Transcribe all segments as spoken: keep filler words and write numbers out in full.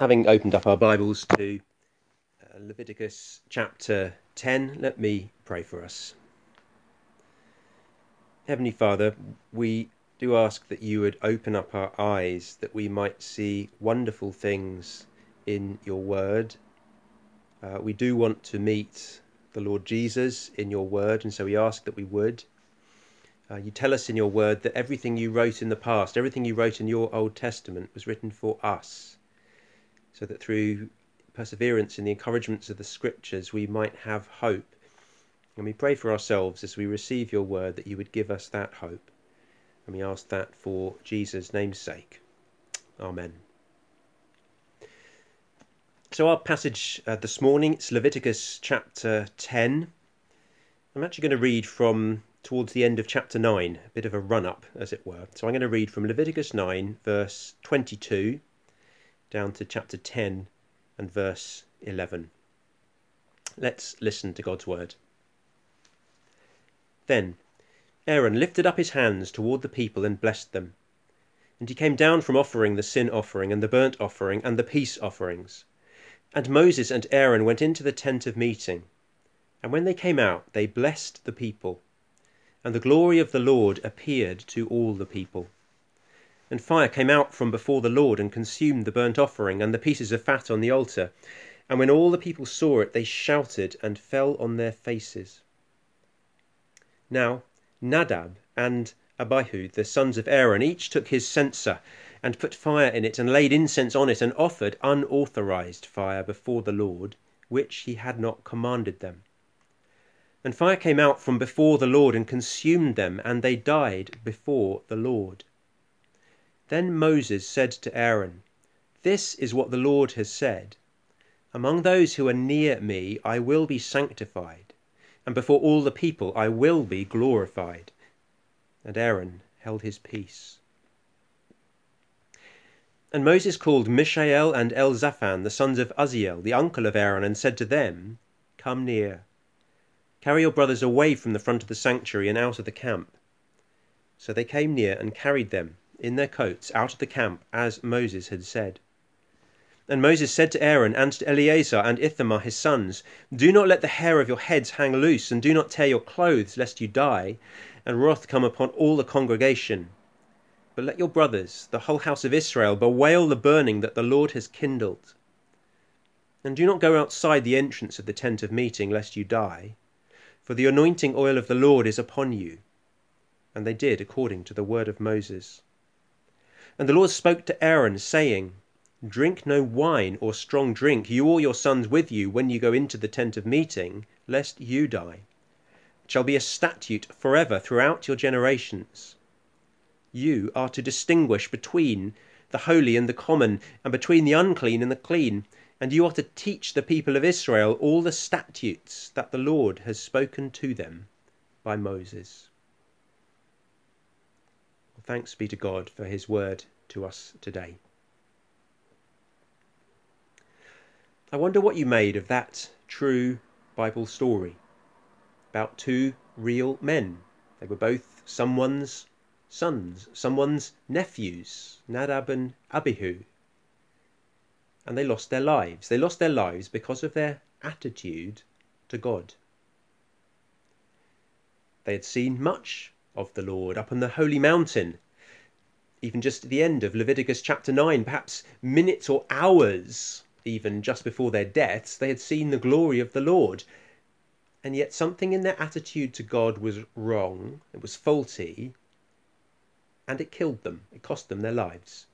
Having opened up our Bibles to uh, Leviticus chapter ten, let me pray for us. Heavenly Father, we do ask that you would open up our eyes that we might see wonderful things in your word. Uh, we do want to meet the Lord Jesus in your word, and so we ask that we would. Uh, you tell us in your word that everything you wrote in the past, everything you wrote in your Old Testament was written for us, so that through perseverance in the encouragements of the scriptures we might have hope. And we pray for ourselves as we receive your word that you would give us that hope. And we ask that for Jesus' name's sake. Amen. So our passage uh, this morning, it's Leviticus chapter ten. I'm actually going to read from towards the end of chapter nine, a bit of a run-up, as it were. So I'm going to read from Leviticus nine, verse twenty-two, down to chapter ten and verse eleven. Let's listen to God's word. Then Aaron lifted up his hands toward the people and blessed them. And he came down from offering the sin offering and the burnt offering and the peace offerings. And Moses and Aaron went into the tent of meeting. And when they came out, they blessed the people. And the glory of the Lord appeared to all the people. And fire came out from before the Lord and consumed the burnt offering and the pieces of fat on the altar. And when all the people saw it, they shouted and fell on their faces. Now Nadab and Abihu, the sons of Aaron, each took his censer and put fire in it and laid incense on it and offered unauthorized fire before the Lord, which he had not commanded them. And fire came out from before the Lord and consumed them, and they died before the Lord. Then Moses said to Aaron, "This is what the Lord has said. Among those who are near me I will be sanctified, and before all the people I will be glorified." And Aaron held his peace. And Moses called Mishael and Elzaphan, the sons of Uzziel, the uncle of Aaron, and said to them, "Come near. Carry your brothers away from the front of the sanctuary and out of the camp." So they came near and carried them in their coats out of the camp, as Moses had said. And Moses said to Aaron and to Eleazar and Ithamar his sons, "Do not let the hair of your heads hang loose, and do not tear your clothes, lest you die, and wrath come upon all the congregation. But let your brothers, the whole house of Israel, bewail the burning that the Lord has kindled. And do not go outside the entrance of the tent of meeting, lest you die, for the anointing oil of the Lord is upon you." And they did according to the word of Moses. And the Lord spoke to Aaron, saying, "Drink no wine or strong drink, you or your sons with you, when you go into the tent of meeting, lest you die. It shall be a statute forever throughout your generations. You are to distinguish between the holy and the common, and between the unclean and the clean, and you are to teach the people of Israel all the statutes that the Lord has spoken to them by Moses." Well, thanks be to God for his word to us today. I wonder what you made of that true Bible story about two real men. They were both someone's sons, someone's nephews, Nadab and Abihu. And they lost their lives. They lost their lives because of their attitude to God. They had seen much of the Lord up on the holy mountain. Even just at the end of Leviticus chapter nine, perhaps minutes or hours, even just before their deaths, they had seen the glory of the Lord. And yet something in their attitude to God was wrong, it was faulty, and it killed them. It cost them their lives.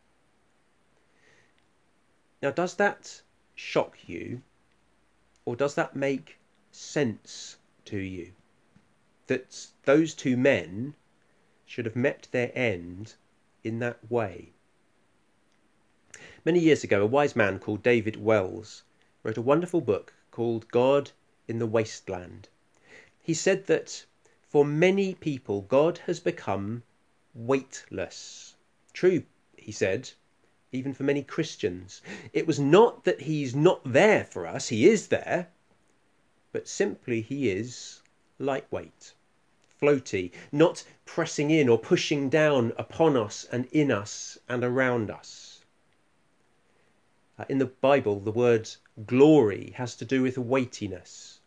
Now, does that shock you, or does that make sense to you? That those two men should have met their end in that way? Many years ago, a wise man called David Wells wrote a wonderful book called God in the Wasteland. He said that for many people, God has become weightless. True, he said, even for many Christians. It was not that he's not there for us, he is there, but simply he is lightweight, floaty, not pressing in or pushing down upon us and in us and around us. Uh, in the Bible, the word glory has to do with weightiness.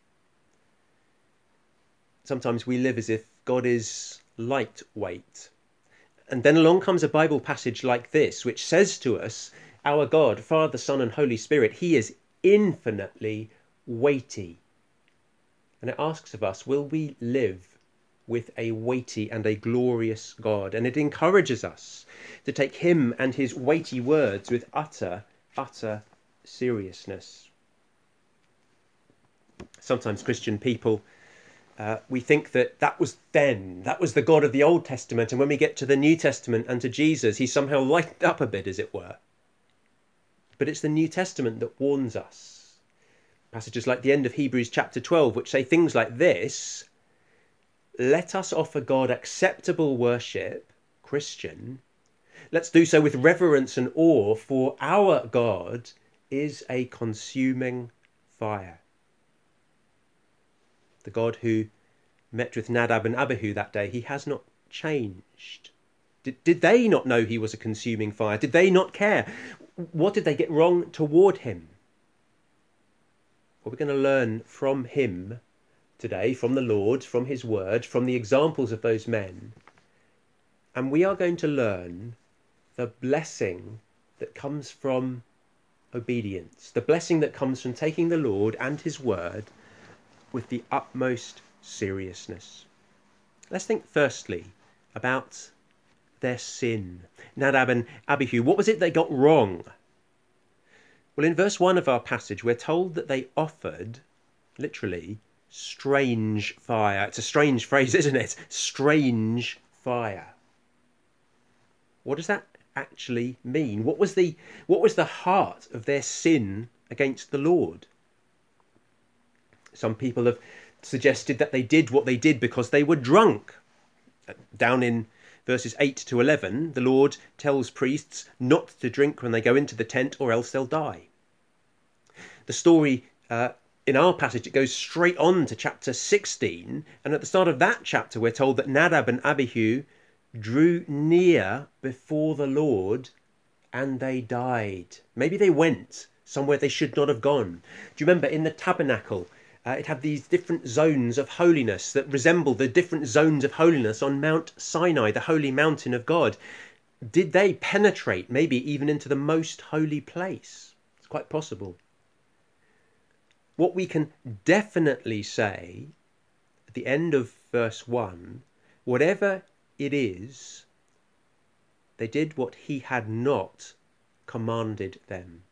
Sometimes we live as if God is lightweight. And then along comes a Bible passage like this, which says to us, our God, Father, Son, and Holy Spirit, he is infinitely weighty. And it asks of us, will we live with a weighty and a glorious God? And it encourages us to take him and his weighty words with utter, utter seriousness. Sometimes Christian people, uh, we think that that was then, that was the God of the Old Testament, and when we get to the New Testament and to Jesus, he's somehow lightened up a bit, as it were. But it's the New Testament that warns us. Passages like the end of Hebrews chapter twelve, which say things like this: let us offer God acceptable worship, Christian. Let's do so with reverence and awe, for our God is a consuming fire. The God who met with Nadab and Abihu that day, he has not changed. Did, did they not know he was a consuming fire? Did they not care? What did they get wrong toward him? Well, we're going to learn from him today, from the Lord, from his word, from the examples of those men. And we are going to learn the blessing that comes from obedience, the blessing that comes from taking the Lord and his word with the utmost seriousness. Let's think firstly about their sin. Nadab and Abihu, what was it they got wrong? Well, in verse one of our passage, we're told that they offered, literally, strange fire. It's a strange phrase, isn't it? Strange fire. What does that actually mean? What was the, what was the heart of their sin against the Lord? Some people have suggested that they did what they did because they were drunk. Down in verses eight to eleven, the Lord tells priests not to drink when they go into the tent, or else they'll die. The story uh, in our passage, it goes straight on to chapter sixteen, and at the start of that chapter we're told that Nadab and Abihu drew near before the Lord and they died. Maybe they went somewhere they should not have gone. Do you remember in the tabernacle, Uh, it had these different zones of holiness that resemble the different zones of holiness on Mount Sinai, the holy mountain of God. Did they penetrate maybe even into the most holy place? It's quite possible. What we can definitely say at the end of verse one, whatever it is, they did what he had not commanded them.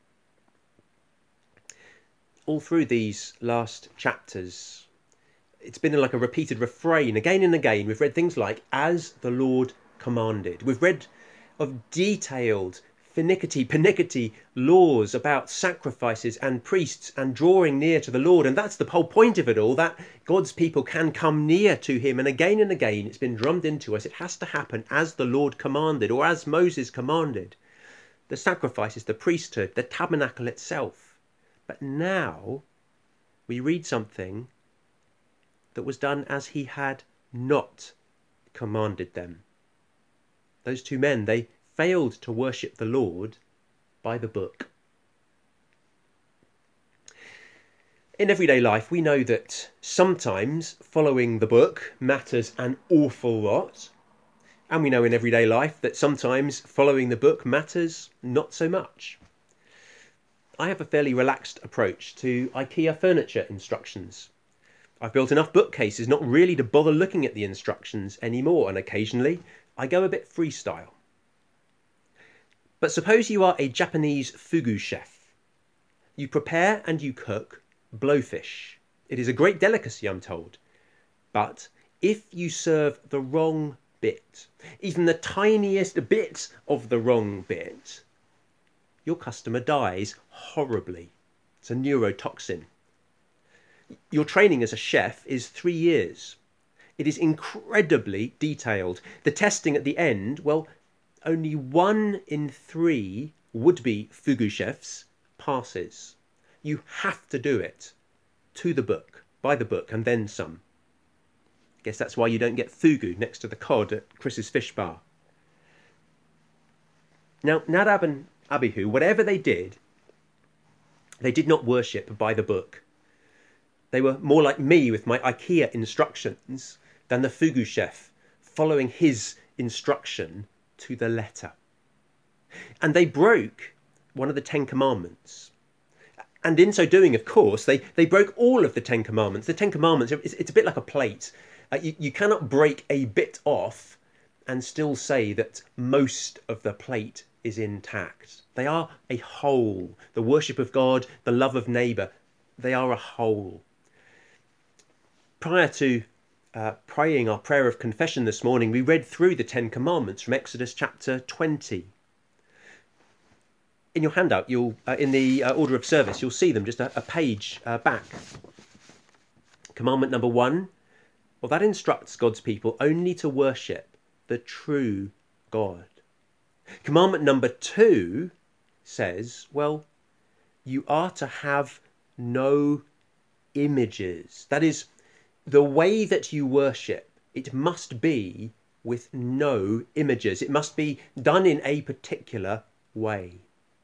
All through these last chapters, it's been like a repeated refrain again and again. We've read things like, as the Lord commanded. We've read of detailed finicky, pernickety laws about sacrifices and priests and drawing near to the Lord. And that's the whole point of it all, that God's people can come near to him. And again and again, it's been drummed into us. It has to happen as the Lord commanded, or as Moses commanded. The sacrifices, the priesthood, the tabernacle itself. But now we read something that was done as he had not commanded them. Those two men, they failed to worship the Lord by the book. In everyday life, we know that sometimes following the book matters an awful lot. And we know in everyday life that sometimes following the book matters not so much. I have a fairly relaxed approach to IKEA furniture instructions. I've built enough bookcases not really to bother looking at the instructions anymore, and occasionally I go a bit freestyle. But suppose you are a Japanese fugu chef. You prepare and you cook blowfish. It is a great delicacy, I'm told. But if you serve the wrong bit, even the tiniest bit of the wrong bit, your customer dies horribly. It's a neurotoxin. Your training as a chef is three years. It is incredibly detailed. The testing at the end, well, only one in three would-be fugu chefs passes. You have to do it to the book, by the book, and then some. I guess that's why you don't get fugu next to the cod at Chris's Fish Bar. Now, Nadab and Abihu, whatever they did, They did not worship by the book. They were more like me with my IKEA instructions than the fugu chef following his instruction to the letter. And they broke one of the Ten Commandments. And in so doing, of course, they, they broke all of the Ten Commandments. The Ten Commandments, it's, it's a bit like a plate. Uh, you, you cannot break a bit off and still say that most of the plate is intact. They are a whole. The worship of God, the love of neighbour, they are a whole. Prior to uh, praying our prayer of confession this morning, we read through the Ten Commandments from Exodus chapter twenty. In your handout, you'll uh, in the uh, order of service, you'll see them just a, a page uh, back. Commandment number one, well, that instructs God's people only to worship the true God. Commandment number two says, well, you are to have no images. That is, the way that you worship, it must be with no images. It must be done in a particular way.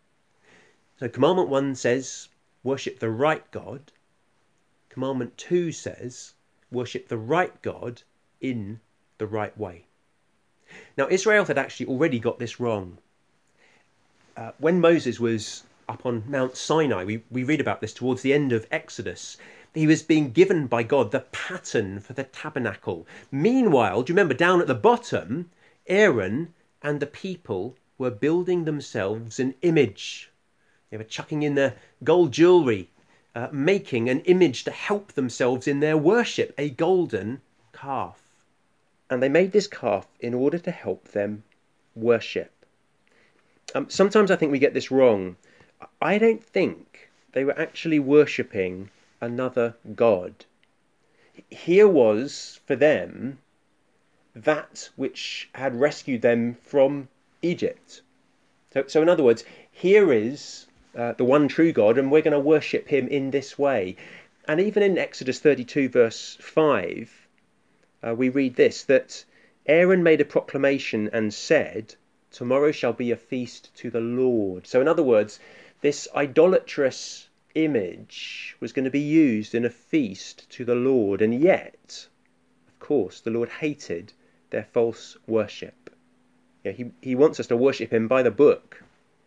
So commandment one says, worship the right God. Commandment two says, worship the right God in the right way. Now, Israel had actually already got this wrong. Uh, when Moses was up on Mount Sinai, we, we read about this towards the end of Exodus. He was being given by God the pattern for the tabernacle. Meanwhile, do you remember down at the bottom, Aaron and the people were building themselves an image. They were chucking in their gold jewellery, uh, making an image to help themselves in their worship, a golden calf. And they made this calf in order to help them worship. Um, sometimes I think we get this wrong. I don't think they were actually worshipping another god. Here was, for them, that which had rescued them from Egypt. So, so in other words, here is uh, the one true God, and we're going to worship him in this way. And even in Exodus thirty-two, verse five, uh, we read this, that Aaron made a proclamation and said, tomorrow shall be a feast to the Lord. So in other words, this idolatrous image was going to be used in a feast to the Lord. And yet, of course, the Lord hated their false worship. Yeah, he, he wants us to worship him by the book.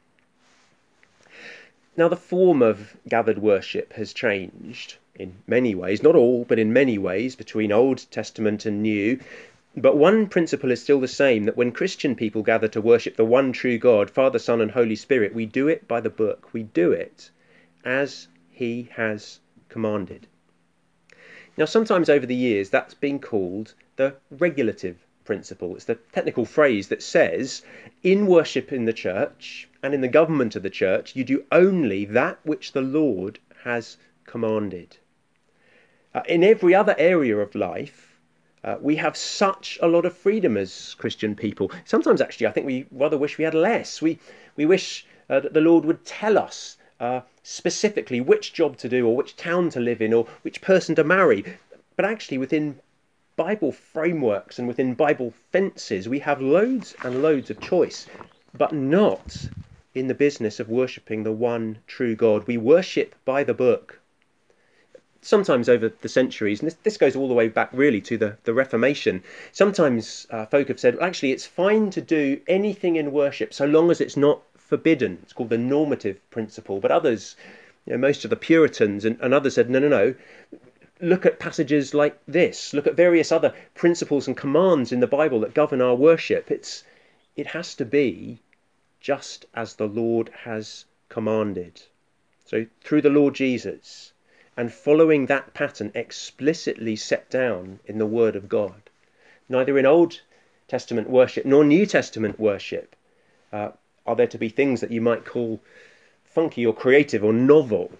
Now, the form of gathered worship has changed in many ways, not all, but in many ways, between Old Testament and New. But one principle is still the same, that when Christian people gather to worship the one true God, Father, Son and Holy Spirit, we do it by the book. We do it as he has commanded. Now, sometimes over the years, that's been called the regulative principle. It's the technical phrase that says, in worship in the church and in the government of the church, you do only that which the Lord has commanded. Uh, in every other area of life, uh, we have such a lot of freedom as Christian people. Sometimes, actually, I think we rather wish we had less. We, we wish uh, that the Lord would tell us uh, specifically which job to do, or which town to live in, or which person to marry. But actually, within Bible frameworks and within Bible fences, we have loads and loads of choice, but not in the business of worshipping the one true God. We worship by the book. Sometimes over the centuries, and this, this goes all the way back really to the, the Reformation, sometimes uh, folk have said, actually, it's fine to do anything in worship so long as it's not forbidden. It's called the normative principle. But others, you know, most of the Puritans and, and others said, no, no, no. Look at passages like this. Look at various other principles and commands in the Bible that govern our worship. It's, it has to be just as the Lord has commanded. So through the Lord Jesus, and following that pattern explicitly set down in the Word of God. Neither in Old Testament worship nor New Testament worship uh, are there to be things that you might call funky or creative or novel.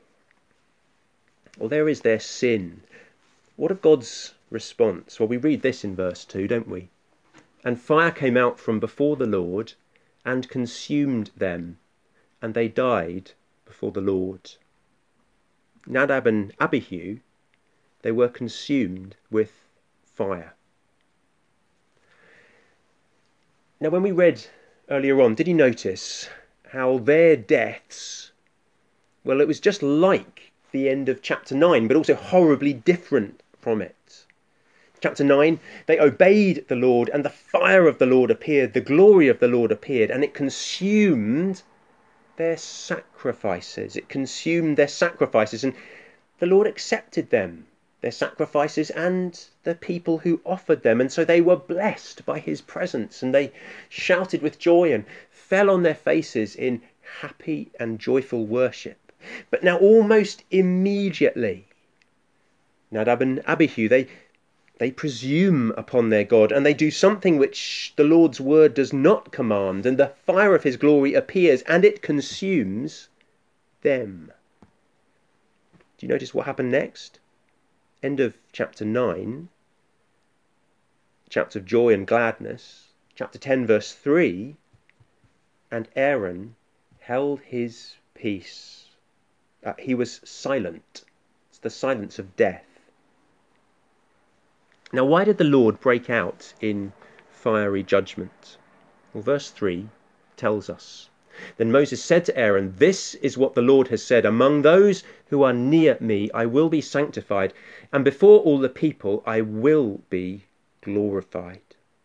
Well, there is their sin. What of God's response? Well, we read this in verse two, don't we? And fire came out from before the Lord and consumed them, and they died before the Lord. Nadab and Abihu, they were consumed with fire. Now, when we read earlier on, did you notice how their deaths Well, it was just like the end of chapter nine, but also horribly different from it. Chapter nine, they obeyed the Lord, and the fire of the Lord appeared, the glory of the Lord appeared, and it consumed their sacrifices. It consumed their sacrifices, and the Lord accepted them, their sacrifices, and the people who offered them. And so they were blessed by his presence, and they shouted with joy and fell on their faces in happy and joyful worship. But now almost immediately, Nadab and Abihu, they They presume upon their God, and they do something which the Lord's word does not command, and the fire of his glory appears, and it consumes them. Do you notice what happened next? End of chapter nine, chapter of joy and gladness, chapter ten, verse three, and Aaron held his peace. Uh, he was silent. It's the silence of death. Now, why did the Lord break out in fiery judgment? Well, verse three tells us. Then Moses said to Aaron, "This is what the Lord has said, among those who are near me I will be sanctified, and before all the people I will be glorified."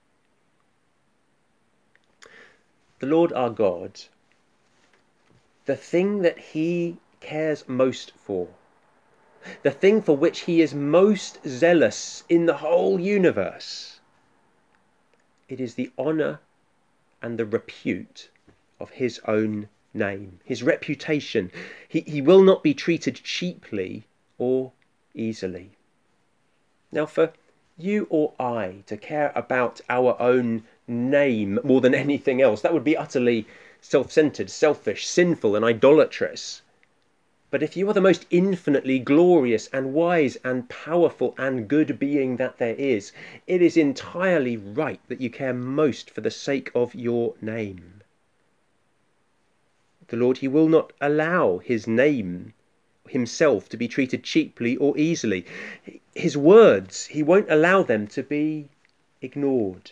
The Lord our God, the thing that he cares most for, the thing for which he is most zealous in the whole universe, it is the honour and the repute of his own name, his reputation. He, he will not be treated cheaply or easily. Now, for you or I to care about our own name more than anything else, that would be utterly self-centered, selfish, sinful and idolatrous. But if you are the most infinitely glorious and wise and powerful and good being that there is, it is entirely right that you care most for the sake of your name. The Lord, he will not allow his name himself to be treated cheaply or easily. His words, he won't allow them to be ignored.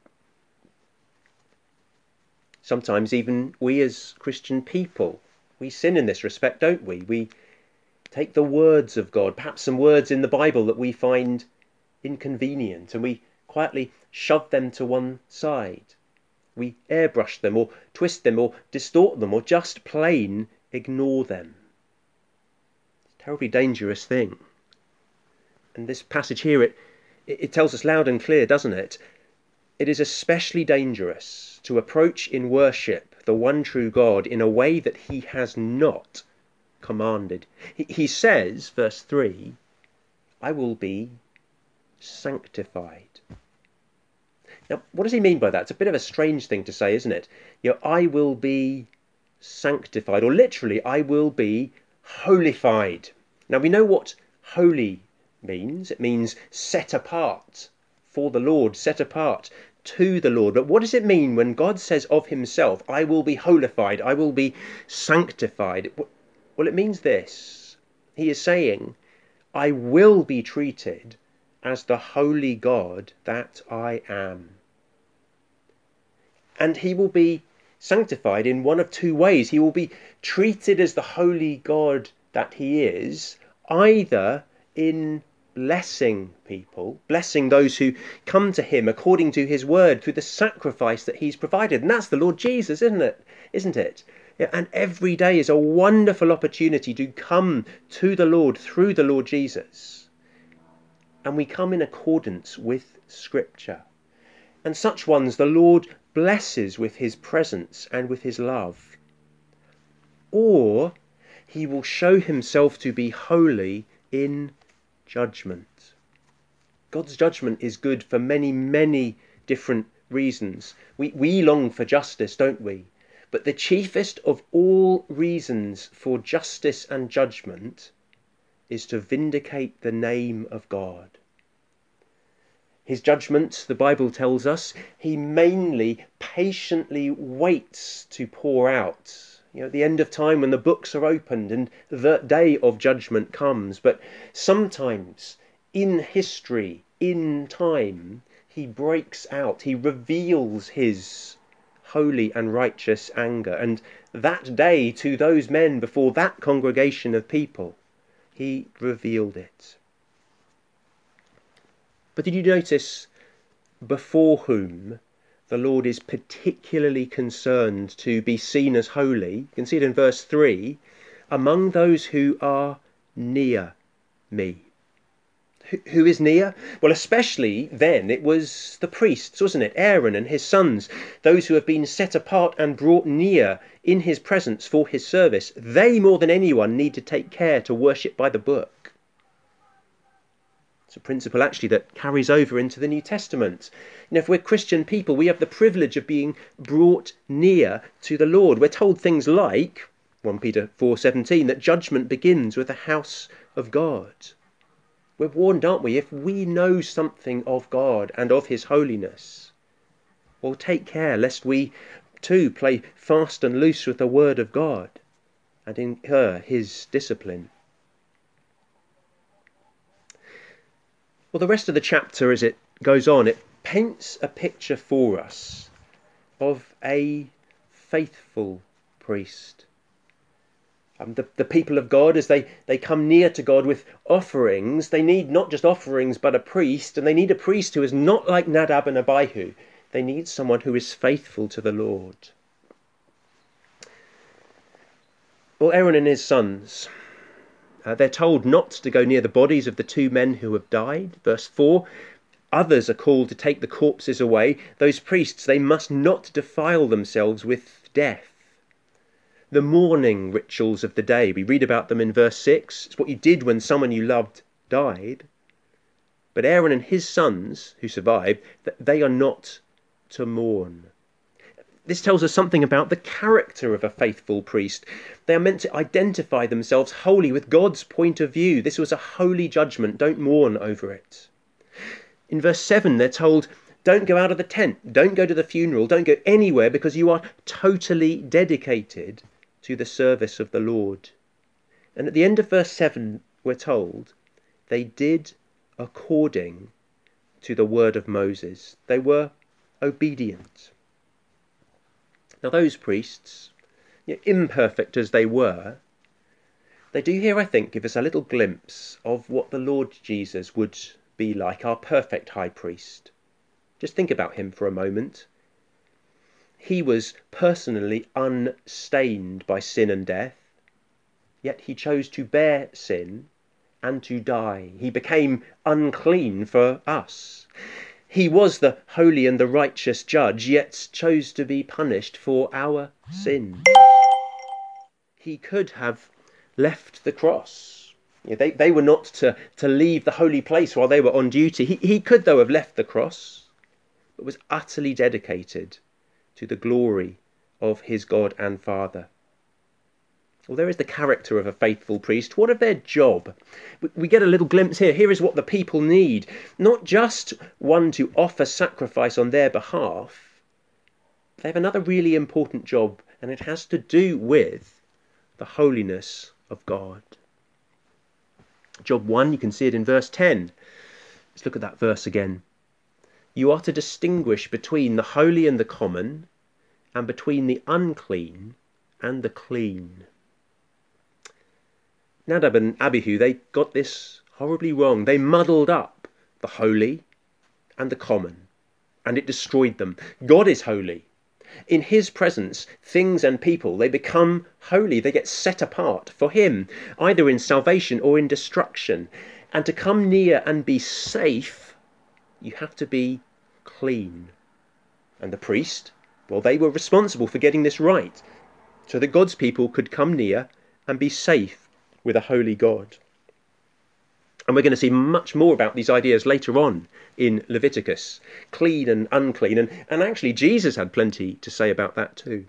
Sometimes even we as Christian people, we sin in this respect, don't we? We take the words of God, perhaps some words in the Bible that we find inconvenient, and we quietly shove them to one side. We airbrush them or twist them or distort them or just plain ignore them. It's a terribly dangerous thing. And this passage here, it, it tells us loud and clear, doesn't it? It is especially dangerous to approach in worship the one true God in a way that he has not commanded. He, he says, verse three, "I will be sanctified." Now, what does he mean by that? It's a bit of a strange thing to say, isn't it? You know, I will be sanctified, or literally, I will be holified. Now, we know what holy means. It means set apart for the Lord, set apart to the Lord. But what does it mean when God says of himself, I will be holified, I will be sanctified? Well, it means this. He is saying, I will be treated as the holy God that I am. And he will be sanctified in one of two ways. He will be treated as the holy God that he is, either in blessing people, blessing those who come to him according to his word through the sacrifice that he's provided. And that's the Lord Jesus, isn't it? Isn't it? Yeah, and every day is a wonderful opportunity to come to the Lord through the Lord Jesus. And we come in accordance with Scripture. And such ones the Lord blesses with his presence and with his love. Or he will show himself to be holy in judgment. God's judgment is good for many, many different reasons. We, we long for justice, don't we? But the chiefest of all reasons for justice and judgment is to vindicate the name of God. His judgment, the Bible tells us, he mainly patiently waits to pour out. You know, at the end of time when the books are opened and the day of judgment comes. But sometimes in history, in time, he breaks out, he reveals his holy and righteous anger. And that day, to those men before that congregation of people, he revealed it. But did you notice before whom the Lord is particularly concerned to be seen as holy? You can see it in verse three. Among those who are near me. Who is near? Well, especially then it was the priests, wasn't it? Aaron and his sons, those who have been set apart and brought near in his presence for his service. They more than anyone need to take care to worship by the book. It's a principle actually that carries over into the New Testament. You know, if we're Christian people, we have the privilege of being brought near to the Lord. We're told things like, First Peter four seventeen, that judgment begins with the house of God. We're warned, aren't we? If we know something of God and of his holiness, well, take care lest we too play fast and loose with the word of God and incur his discipline. Well, the rest of the chapter, as it goes on, it paints a picture for us of a faithful priest. Um, the, the people of God, as they, they come near to God with offerings, they need not just offerings but a priest, and they need a priest who is not like Nadab and Abihu. They need someone who is faithful to the Lord. Well, Aaron and his sons, uh, they're told not to go near the bodies of the two men who have died. Verse four, others are called to take the corpses away. Those priests, they must not defile themselves with death. The mourning rituals of the day, we read about them in verse six. It's what you did when someone you loved died. But Aaron and his sons, who survived, they are not to mourn. This tells us something about the character of a faithful priest. They are meant to identify themselves wholly with God's point of view. This was a holy judgment. Don't mourn over it. In verse seven, they're told, don't go out of the tent. Don't go to the funeral. Don't go anywhere because you are totally dedicated to the service of the Lord. And at the end of verse seven, we're told, they did according to the word of Moses. They were obedient. Now those priests, imperfect as they were, they do here, I think, give us a little glimpse of what the Lord Jesus would be like, our perfect high priest. Just think about him for a moment. He was personally unstained by sin and death, yet he chose to bear sin and to die. He became unclean for us. He was the holy and the righteous judge, yet chose to be punished for our sin. He could have left the cross. They, they were not to, to leave the holy place while they were on duty. He, he could, though, have left the cross, but was utterly dedicated to the glory of his God and Father. Well, there is the character of a faithful priest. What of their job? We get a little glimpse here. Here is what the people need. Not just one to offer sacrifice on their behalf. They have another really important job, and it has to do with the holiness of God. Job one, you can see it in verse ten. Let's look at that verse again. You are to distinguish between the holy and the common, and between the unclean and the clean. Nadab and Abihu, they got this horribly wrong. They muddled up the holy and the common, and it destroyed them. God is holy. In his presence, things and people, they become holy. They get set apart for him, either in salvation or in destruction. And to come near and be safe, you have to be clean. And the priest, well, they were responsible for getting this right, so that God's people could come near and be safe with a holy God. And we're going to see much more about these ideas later on in Leviticus, clean and unclean. And, and actually, Jesus had plenty to say about that too.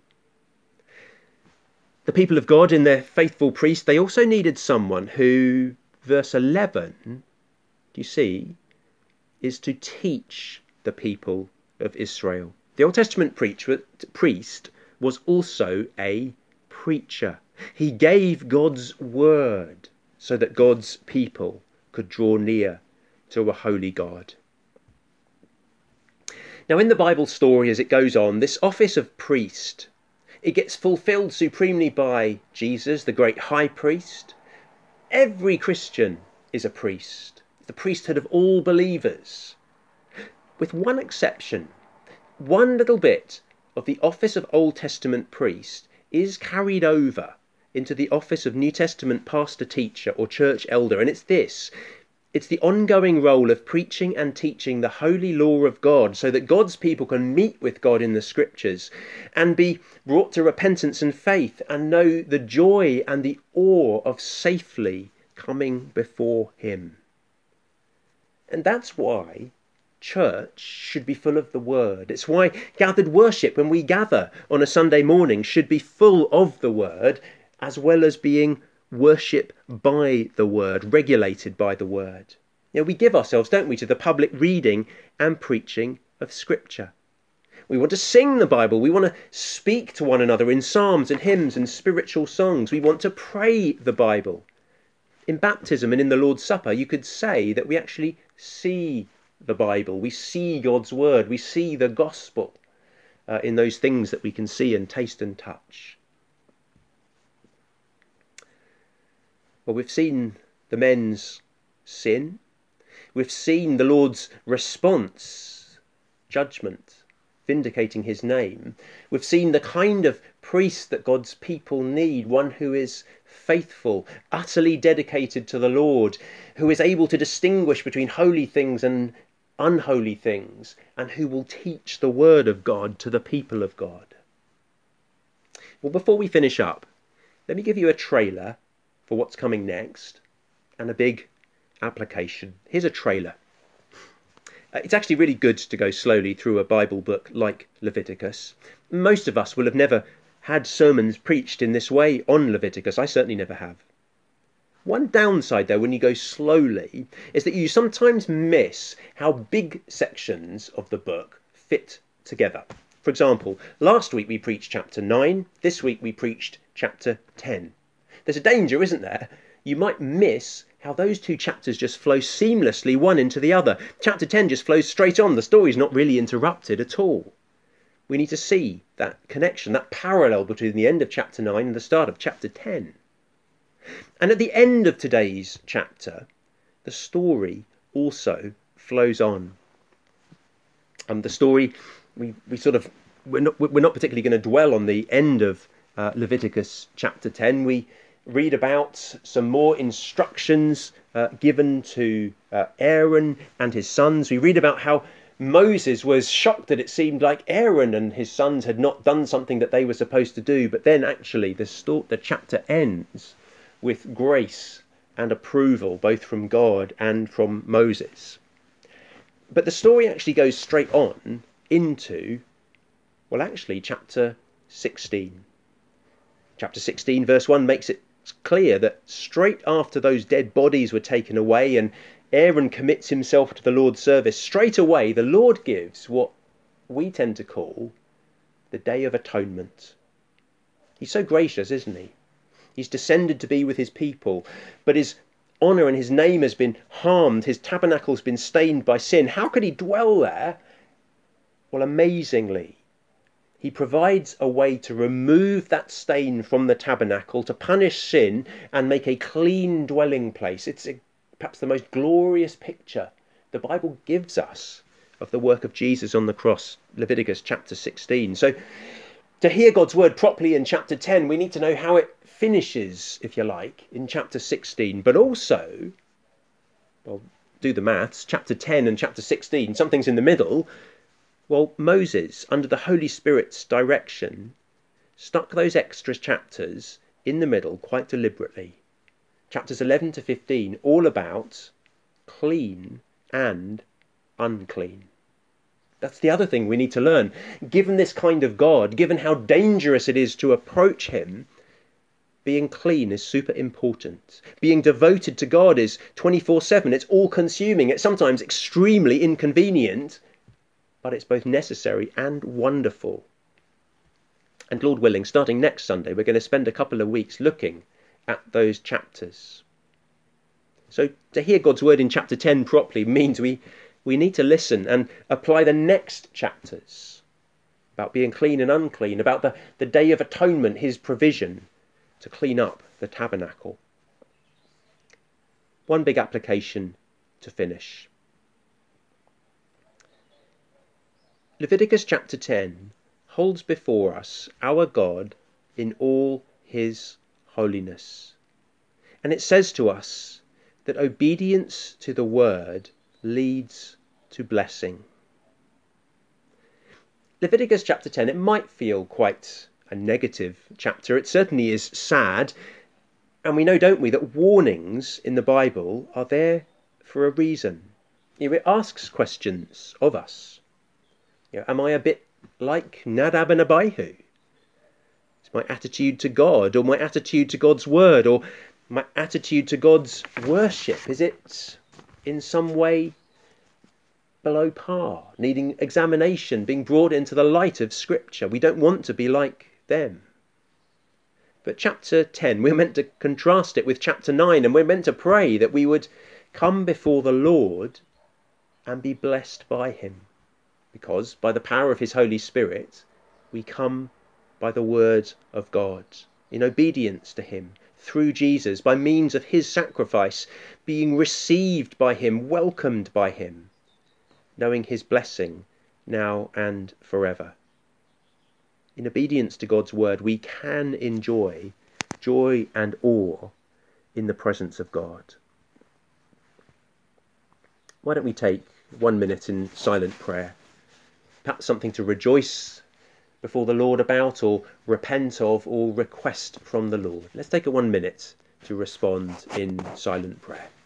The people of God, in their faithful priest, they also needed someone who, verse eleven, do you see, is to teach the people of Israel. The Old Testament preacher, priest was also a preacher. He gave God's word so that God's people could draw near to a holy God. Now, in the Bible story as it goes on, this office of priest, it gets fulfilled supremely by Jesus, the great high priest. Every Christian is a priest, the priesthood of all believers, with one exception. One little bit of the office of Old Testament priest is carried over into the office of New Testament pastor, teacher, or church elder, and it's this. It's the ongoing role of preaching and teaching the holy law of God so that God's people can meet with God in the scriptures and be brought to repentance and faith and know the joy and the awe of safely coming before him. And that's why church should be full of the word. It's why gathered worship, when we gather on a Sunday morning, should be full of the word, as well as being worship by the word, regulated by the word. You know, we give ourselves, don't we, to the public reading and preaching of Scripture. We want to sing the Bible. We want to speak to one another in psalms and hymns and spiritual songs. We want to pray the Bible. In baptism and in the Lord's Supper, you could say that we actually see the Bible. We see God's word. We see the gospel uh, in those things that we can see and taste and touch. Well, we've seen the men's sin. We've seen the Lord's response, judgment, vindicating his name. We've seen the kind of priest that God's people need, one who is faithful, utterly dedicated to the Lord, who is able to distinguish between holy things and unholy things, and who will teach the word of God to the people of God. Well, before we finish up, let me give you a trailer for what's coming next and a big application. Here's a trailer. Uh, it's actually really good to go slowly through a Bible book like Leviticus. Most of us will have never had sermons preached in this way on Leviticus. I certainly never have. One downside, though, when you go slowly, is that you sometimes miss how big sections of the book fit together. For example, last week we preached chapter nine, this week we preached chapter ten. There's a danger, isn't there? You might miss how those two chapters just flow seamlessly one into the other. Chapter ten just flows straight on. The story's not really interrupted at all. We need to see that connection, that parallel between the end of chapter nine and the start of chapter ten. And at the end of today's chapter, the story also flows on. Um, the story, we, we sort of, we're not, we're not particularly going to dwell on the end of uh, Leviticus chapter ten. We read about some more instructions uh, given to uh, Aaron and his sons. We read about how Moses was shocked that it seemed like Aaron and his sons had not done something that they were supposed to do. But then actually the, sto- the chapter ends with grace and approval, both from God and from Moses. But the story actually goes straight on into, well, actually, chapter sixteen. Chapter sixteen, verse one, makes it clear that straight after those dead bodies were taken away and Aaron commits himself to the Lord's service, straight away the Lord gives what we tend to call the Day of Atonement. He's so gracious, isn't he? He's descended to be with his people, but his honour and his name has been harmed. His tabernacle's been stained by sin. How could he dwell there? Well, amazingly, he provides a way to remove that stain from the tabernacle, to punish sin and make a clean dwelling place. It's a, perhaps the most glorious picture the Bible gives us of the work of Jesus on the cross, Leviticus chapter sixteen. So to hear God's word properly in chapter ten, we need to know how it finishes, if you like, in chapter sixteen. But also, well, do the maths, chapter ten and chapter sixteen, something's in the middle. Well, Moses, under the Holy Spirit's direction, stuck those extra chapters in the middle quite deliberately. Chapters eleven to fifteen, all about clean and unclean. That's the other thing we need to learn. Given this kind of God, given how dangerous it is to approach him, being clean is super important. Being devoted to God is twenty-four seven. It's all-consuming. It's sometimes extremely inconvenient, but it's both necessary and wonderful. And Lord willing, starting next Sunday, we're going to spend a couple of weeks looking at those chapters. So to hear God's word in chapter ten properly means we we need to listen and apply the next chapters about being clean and unclean, about the, the Day of Atonement, his provision to clean up the tabernacle. One big application to finish. Leviticus chapter ten holds before us our God in all his holiness. And it says to us that obedience to the word leads to blessing. Leviticus chapter ten, it might feel quite a negative chapter. It certainly is sad. And we know, don't we, that warnings in the Bible are there for a reason. You know, it asks questions of us. You know, am I a bit like Nadab and Abihu? Is my attitude to God, or my attitude to God's word, or my attitude to God's worship, is it in some way below par, needing examination, being brought into the light of Scripture? We don't want to be like them. But chapter ten, we're meant to contrast it with chapter nine, and we're meant to pray that we would come before the Lord and be blessed by him. Because by the power of his Holy Spirit, we come by the word of God, in obedience to him, through Jesus, by means of his sacrifice, being received by him, welcomed by him, knowing his blessing now and forever. In obedience to God's word, we can enjoy joy and awe in the presence of God. Why don't we take one minute in silent prayer? Perhaps something to rejoice before the Lord about, or repent of, or request from the Lord. Let's take a one minute to respond in silent prayer.